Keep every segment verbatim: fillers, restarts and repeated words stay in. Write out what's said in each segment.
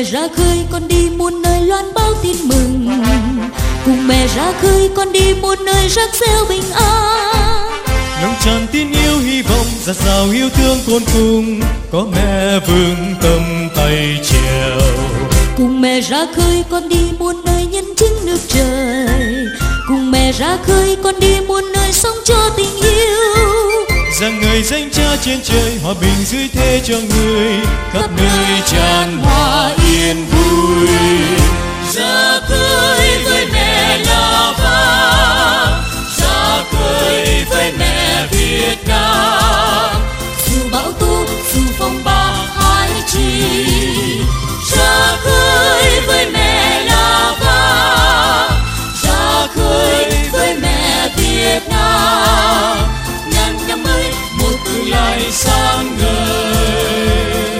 ra khơi con đi muôn nơi loan báo tin mừng, cùng mẹ ra khơi con đi muôn nơi rắc rêu bình an. Lòng tràn tin yêu hy vọng dạt dào yêu thương khôn cùng, có mẹ vững tâm tay chèo. Cùng mẹ ra khơi con đi muôn nơi nhân chứng nước trời, cùng mẹ ra khơi con đi muôn nơi sống cho tình yêu. Rằng người danh cha trên trời hòa bình dưới thế cho người, khắp nơi tràn hòa yên vui. Ra khơi với mẹ là vang, ra khơi với mẹ Việt Nam. Dù bão tố dù phong ba hai chi, ra khơi với mẹ là vang, ra khơi với mẹ Việt Nam. Ngàn năm mới một tương lai sáng ngời.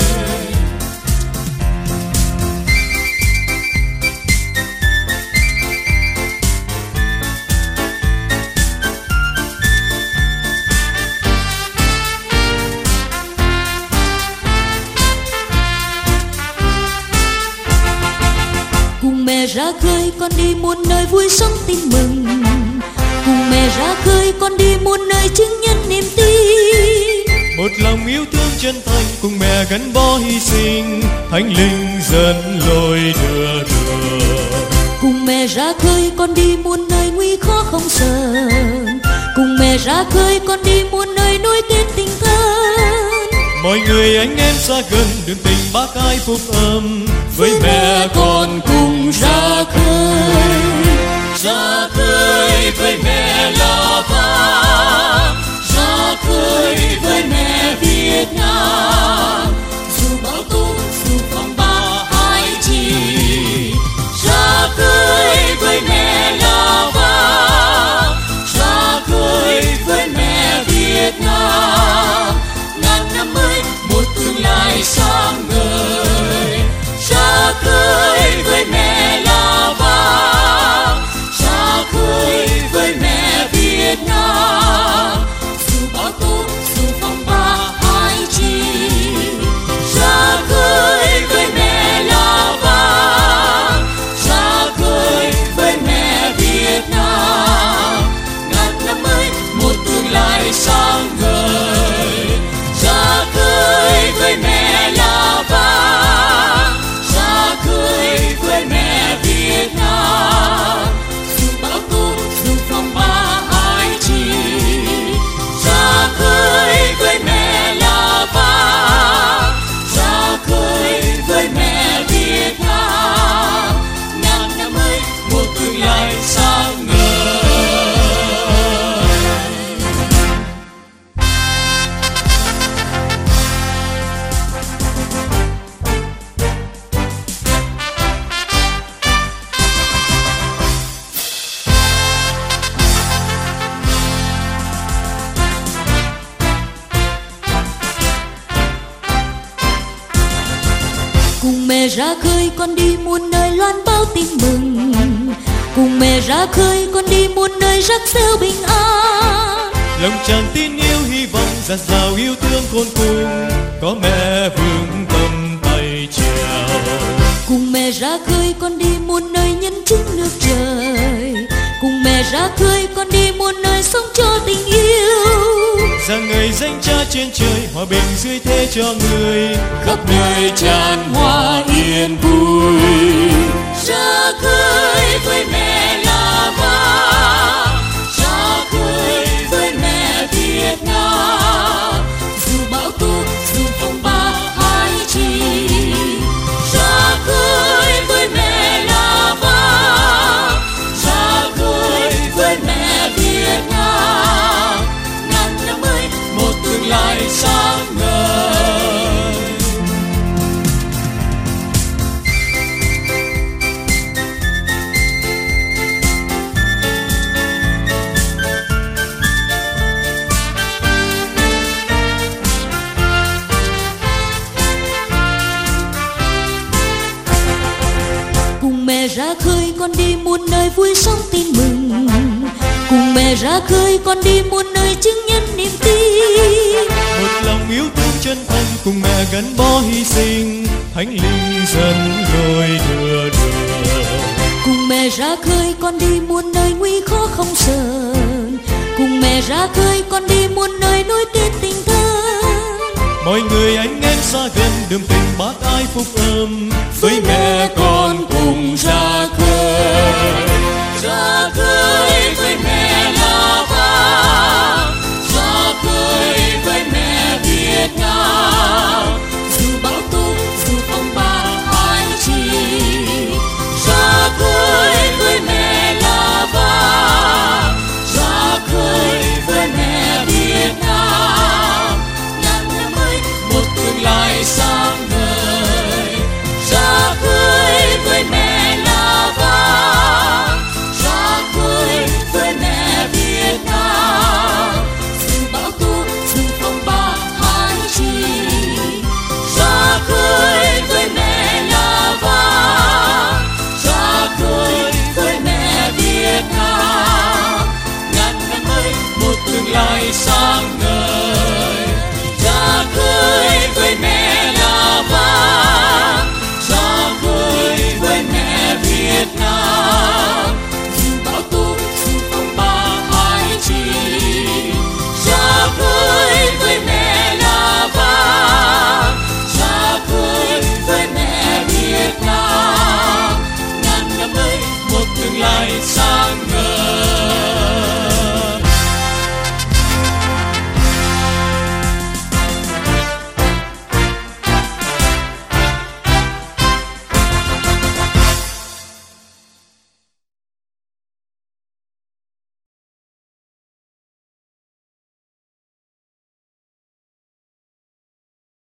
Cùng mẹ ra khơi con đi muôn nơi vui sống tin mừng, cùng mẹ ra khơi con đi muôn nơi chứng nhân niềm tin. Một lòng yêu thương chân thành cùng mẹ gắn bó hy sinh, thánh linh dẫn lối đưa đường. Cùng mẹ ra khơi con đi muôn nơi nguy khó không sợ, cùng mẹ ra khơi con đi muôn nơi nối kết tình thân. Mọi người anh em xa gần đường tình bác ái phúc âm, với mẹ con cùng ra khơi. Ra khơi với mẹ là vang, ra khơi với mẹ Việt Nam. Dù bão tố dù phong ba hai chi, ra khơi với mẹ là vang, ra khơi với mẹ Việt Nam. ngàn năm mới một tương lai sáng ngời. Ra khơi với mẹ là vang, ra khơi với mẹ Việt Nam. dù bão tố dù phong ba hai chi, ra khơi với mẹ là vang, ra khơi với mẹ Việt Nam. ngàn năm mới Một tương lai sáng ngời. Ra khơi với mẹ là vang, ra khơi với mẹ Việt Nam. dù bão tố dù phong ba hai chi, Ra khơi với mẹ là vang, ra khơi với mẹ Việt Nam. ngàn năm mới Một tương lai sáng ngời. cùng mẹ ra khơi con đi muôn nơi loan báo tin mừng, cùng mẹ ra khơi con đi muôn nơi rắc rêu bình an. Lòng tràn tin yêu hy vọng dạt dào yêu thương khôn cùng, có mẹ vững tâm tay chèo. Cùng mẹ ra khơi con đi muôn nơi nhân chứng nước trời, cùng mẹ ra khơi con đi muôn nơi sống cho tình yêu. Rằng người danh cha trên trời hòa bình dưới thế cho người, khắp nơi tràn hòa yên vui. Ra khơi với mẹ là vang, ra khơi với mẹ Việt Nam. Dù bão tố dù phong ba hai chi, Ra khơi với mẹ là vang, ra khơi với mẹ Việt Nam. ngàn năm mới Một tương lai sáng ngời. cùng mẹ ra khơi con đi muôn nơi vui sống tin mừng, cùng mẹ mẹ ra khơi con đi muôn nơi chứng nhân niềm tin. Một lòng yêu thương chân thành cùng mẹ gắn bó hy sinh, thánh linh dẫn lối đưa đường. Cùng mẹ ra khơi con đi muôn nơi nguy khó không sợ, cùng mẹ ra khơi con đi muôn nơi nối kết tình thân. Mọi người anh em xa gần đường tình bác ai phúc âm, với mẹ con cùng ra khơi. Ra khơi với mẹ